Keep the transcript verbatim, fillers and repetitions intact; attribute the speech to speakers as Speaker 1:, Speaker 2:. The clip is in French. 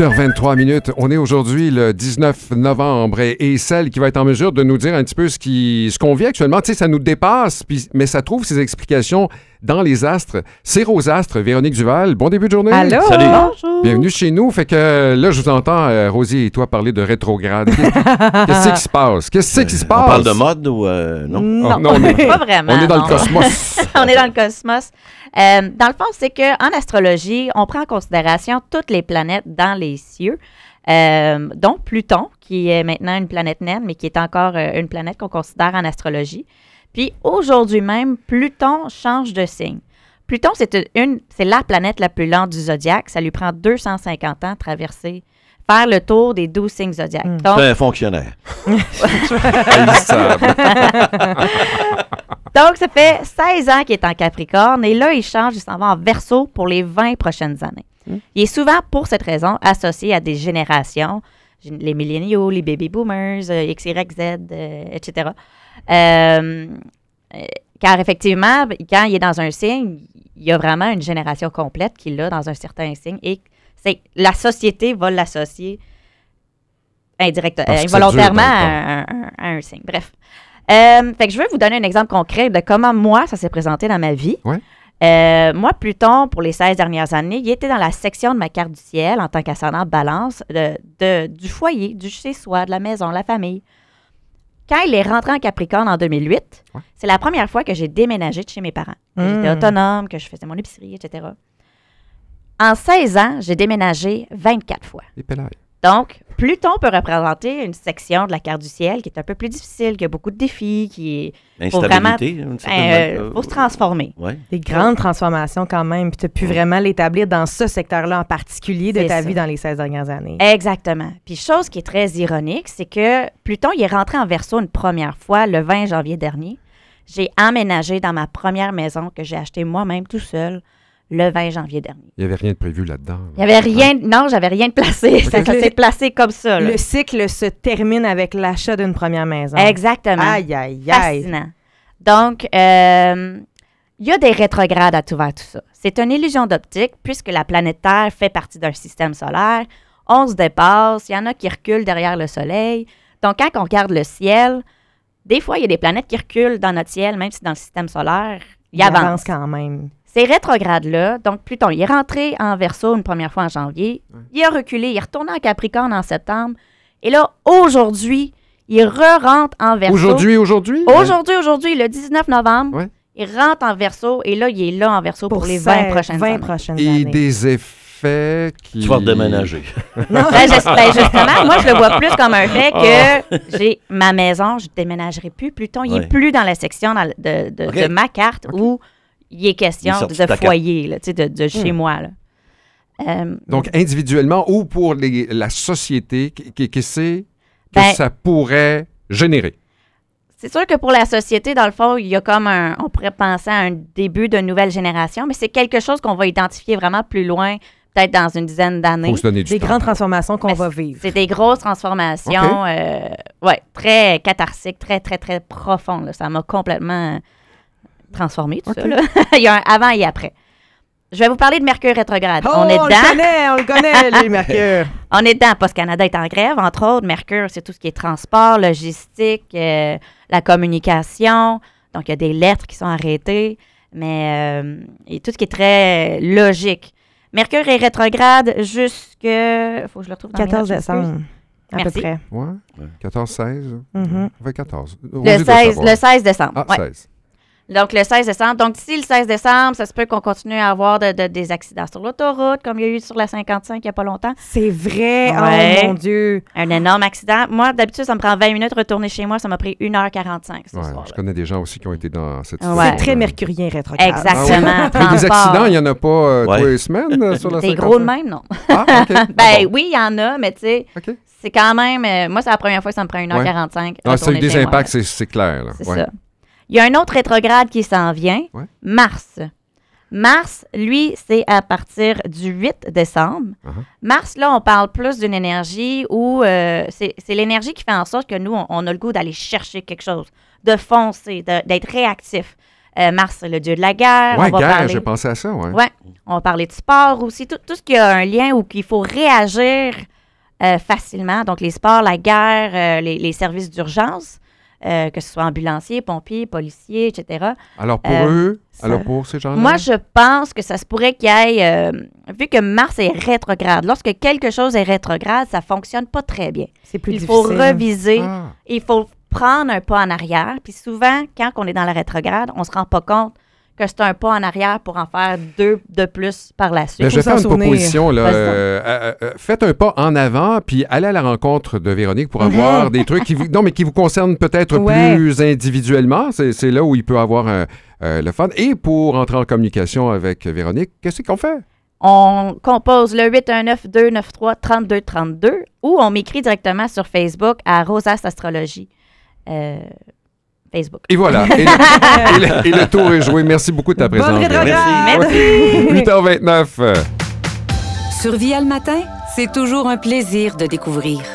Speaker 1: heures vingt-trois minutes. On est aujourd'hui le dix-neuf novembre et, et celle qui va être en mesure de nous dire un petit peu ce, qui, ce qu'on vit actuellement, tu sais, ça nous dépasse, puis, mais ça trouve ses explications dans les astres. C'est Rosastre, Véronique Duval. Bon début de journée.
Speaker 2: Allô.
Speaker 3: Salut.
Speaker 2: Bonjour.
Speaker 1: Bienvenue chez nous. Fait que là, je vous entends, euh, Rosie et toi, parler de rétrograde. Qu'est-ce qui se passe? Qu'est-ce qui se passe?
Speaker 3: On parle de mode ou euh, non?
Speaker 2: Non,
Speaker 1: Oh, non, on est,
Speaker 2: pas vraiment.
Speaker 1: on est dans
Speaker 2: non.
Speaker 1: le cosmos.
Speaker 2: On est dans le cosmos. Euh, dans le fond, c'est qu'en astrologie, on prend en considération toutes les planètes dans les cieux, euh, dont Pluton, qui est maintenant une planète naine, mais qui est encore euh, une planète qu'on considère en astrologie. Puis aujourd'hui même, Pluton change de signe. Pluton, c'est, une, c'est la planète la plus lente du zodiaque. Ça lui prend deux cent cinquante ans de traverser, faire le tour des douze signes zodiaques.
Speaker 3: Mm.
Speaker 2: Donc,
Speaker 3: C'est un fonctionnaire.
Speaker 1: Haïssable.
Speaker 2: Donc, ça fait seize ans qu'il est en Capricorne et là, il change, il s'en va en Verseau pour les vingt prochaines années. Mm. Il est souvent, pour cette raison, associé à des générations, les milléniaux, les baby boomers, euh, X, Y, Z, euh, et cetera. Euh, euh, car effectivement, quand il est dans un signe, il y a vraiment une génération complète qui l'a dans un certain signe et c'est, la société va l'associer indirectement, euh, involontairement à, à, à un signe. Bref. Euh, fait que je veux vous donner un exemple concret de comment moi, ça s'est présenté dans ma vie.
Speaker 1: Ouais.
Speaker 2: Euh, moi, Pluton, pour les seize dernières années, il était dans la section de ma carte du ciel en tant qu'ascendant balance de, de, du foyer, du chez-soi, de la maison, la famille. Quand il est rentré en Capricorne en deux mille huit, ouais. c'est la première fois que j'ai déménagé de chez mes parents. Mmh. J'étais autonome, que je faisais mon épicerie, et cetera. En seize ans, j'ai déménagé vingt-quatre fois.
Speaker 1: Et pénal.
Speaker 2: Donc, Pluton peut représenter une section de la carte du ciel qui est un peu plus difficile, qui a beaucoup de défis, qui est...
Speaker 3: Instabilité.
Speaker 2: Il faut, euh, faut se transformer.
Speaker 4: Ouais. Des grandes transformations quand même, puis tu as pu ouais. vraiment l'établir dans ce secteur-là en particulier de
Speaker 2: c'est
Speaker 4: ta
Speaker 2: ça.
Speaker 4: vie dans les seize dernières années.
Speaker 2: Exactement. Puis chose qui est très ironique, c'est que Pluton, il est rentré en Verseau une première fois le vingt janvier dernier. J'ai emménagé dans ma première maison que j'ai achetée moi-même tout seul le vingt janvier dernier.
Speaker 1: Il n'y avait rien de prévu là-dedans. Là.
Speaker 2: Il n'y avait rien, ouais. non, j'avais rien de placé. Okay. Ça, ça s'est placé comme ça. Là.
Speaker 4: Le cycle se termine avec l'achat d'une première maison.
Speaker 2: Exactement.
Speaker 4: Aïe, aïe, aïe.
Speaker 2: Fascinant. Donc, euh, il y a des rétrogrades à tout vers tout ça. C'est une illusion d'optique puisque la planète Terre fait partie d'un système solaire. On se dépasse, il y en a qui reculent derrière le Soleil. Donc, quand on regarde le ciel, des fois, il y a des planètes qui reculent dans notre ciel, même si dans le système solaire, il, il avance.
Speaker 4: avance quand même.
Speaker 2: Ces rétrogrades-là, donc Pluton, il est rentré en Verseau une première fois en janvier. Ouais. Il a reculé, il est retourné en Capricorne en septembre. Et là, aujourd'hui, il re-rentre en Verseau.
Speaker 1: Aujourd'hui, aujourd'hui?
Speaker 2: Aujourd'hui, aujourd'hui, le dix-neuf novembre,
Speaker 1: ouais.
Speaker 2: il rentre en Verseau et là, il est là en Verseau pour, pour les vingt prochaines
Speaker 4: vingt
Speaker 2: années.
Speaker 4: prochaines
Speaker 1: et
Speaker 4: années.
Speaker 1: des effets qui...
Speaker 3: Tu vas redéménager.
Speaker 2: ben, ben, justement, moi, je le vois plus comme un fait que oh. j'ai ma maison, je ne déménagerai plus. Pluton, il n'est ouais. plus dans la section dans, de, de, okay. de ma carte okay. où... Il est question il de, de foyer, là, de, de chez mmh. moi. Là.
Speaker 1: Euh, Donc, individuellement ou pour les, la société, qu'est-ce que c'est que
Speaker 2: ben,
Speaker 1: ça pourrait générer?
Speaker 2: C'est sûr que pour la société, dans le fond, il y a comme un... On pourrait penser à un début d'une nouvelle génération, mais c'est quelque chose qu'on va identifier vraiment plus loin, peut-être dans une dizaine d'années.
Speaker 1: Faut se donner du
Speaker 4: des
Speaker 1: temps.
Speaker 4: grandes transformations qu'on
Speaker 2: mais
Speaker 4: va vivre.
Speaker 2: C'est des grosses transformations, okay. euh, ouais, très catharsiques, très, très, très profondes. Là. Ça m'a complètement... transformé, tout okay. ça. Là. Il y a un avant et après. Je vais vous parler de Mercure rétrograde.
Speaker 4: Oh,
Speaker 2: on est
Speaker 4: on
Speaker 2: dedans.
Speaker 4: le connaît, on le connaît, lui, Mercure.
Speaker 2: On est dedans. Post Canada est en grève, entre autres. Mercure, c'est tout ce qui est transport, logistique, euh, la communication. Donc, il y a des lettres qui sont arrêtées, mais euh, et tout ce qui est très logique. Mercure est rétrograde jusque... Il faut que je le retrouve dans
Speaker 4: quatorze décembre. À
Speaker 2: Merci.
Speaker 4: peu près.
Speaker 1: Ouais. quatorze seize.
Speaker 4: Mm-hmm.
Speaker 1: Ouais, quatorze.
Speaker 2: Le seize, le seize décembre.
Speaker 1: Ah,
Speaker 2: ouais.
Speaker 1: seize.
Speaker 2: Donc, le seize décembre. Donc, d'ici le seize décembre, ça se peut qu'on continue à avoir de, de, des accidents sur l'autoroute, comme il y a eu sur la cinquante-cinq il n'y a pas longtemps.
Speaker 4: C'est vrai?
Speaker 2: Ouais.
Speaker 4: Oh, mon Dieu!
Speaker 2: Un énorme accident. Moi, d'habitude, ça me prend vingt minutes de retourner chez moi. Ça m'a pris une heure quarante-cinq ce
Speaker 1: ouais,
Speaker 2: soir-là.
Speaker 1: Je connais des gens aussi qui ont été dans cette
Speaker 2: ouais.
Speaker 4: C'est très mercurien rétrograde.
Speaker 2: Exactement.
Speaker 1: Ah, oui. Des accidents, il n'y en a pas euh, ouais. tous les semaines euh, sur la
Speaker 2: cinquante-cinq? Des gros de même, non.
Speaker 1: Ah, OK.
Speaker 2: ben
Speaker 1: ah, bon.
Speaker 2: oui, il y en a, mais tu sais, okay. c'est quand même... Euh, moi, c'est la première fois que ça me prend une heure quarante-cinq.
Speaker 1: Ouais. Ah, ça a eu des impacts, c'est, c'est clair. Là.
Speaker 2: C'est
Speaker 1: ouais.
Speaker 2: ça. Il y a un autre rétrograde qui s'en vient,
Speaker 1: ouais.
Speaker 2: Mars. Mars, lui, c'est à partir du huit décembre. Uh-huh. Mars, là, on parle plus d'une énergie où euh, c'est, c'est l'énergie qui fait en sorte que nous, on, on a le goût d'aller chercher quelque chose, de foncer, de, d'être réactif. Euh, Mars, c'est le dieu de la guerre.
Speaker 1: Ouais,
Speaker 2: on va
Speaker 1: guerre,
Speaker 2: parler...
Speaker 1: j'ai pensé à ça, ouais.
Speaker 2: Ouais. On va parler de sport aussi. Tout, tout ce qui a un lien ou qu'il faut réagir euh, facilement. Donc, les sports, la guerre, euh, les, les services d'urgence, euh, que ce soit ambulanciers, pompiers, policiers, et cetera.
Speaker 1: Alors, pour
Speaker 2: Euh,
Speaker 1: eux,
Speaker 2: ça-
Speaker 1: alors pour ces gens-là?
Speaker 2: Moi, je pense que ça se pourrait qu'il y ait, euh, vu que Mars est rétrograde, lorsque quelque chose est rétrograde, ça fonctionne pas très bien.
Speaker 4: C'est plus
Speaker 2: Il
Speaker 4: difficile.
Speaker 2: faut reviser,
Speaker 1: Ah.
Speaker 2: il faut prendre un pas en arrière. Puis souvent, quand on est dans la rétrograde, on se rend pas compte que c'est un pas en arrière pour en faire deux de plus par la suite.
Speaker 1: Ben, je vais
Speaker 4: faut
Speaker 1: faire
Speaker 4: s'en
Speaker 1: une
Speaker 4: souvenir.
Speaker 1: proposition. Là,
Speaker 2: Vas-y.
Speaker 1: euh, euh, euh, faites un pas en avant, puis allez à la rencontre de Véronique pour avoir des trucs qui vous, non, mais qui vous concernent peut-être
Speaker 4: Ouais.
Speaker 1: plus individuellement. C'est, c'est là où il peut avoir un, euh, le fun. Et pour entrer en communication avec Véronique, qu'est-ce qu'on fait?
Speaker 2: On compose le huit un neuf, deux neuf trois, trente-deux trente-deux ou on m'écrit directement sur Facebook à Rosas Astrologie. Euh, Facebook.
Speaker 1: Et voilà. Et le, et le- et le tour est joué. Merci beaucoup de ta présence.
Speaker 4: Bonne rétrograde!
Speaker 3: Merci.
Speaker 2: Merci.
Speaker 1: huit heures vingt-neuf.
Speaker 5: Sur Via le matin, c'est toujours un plaisir de découvrir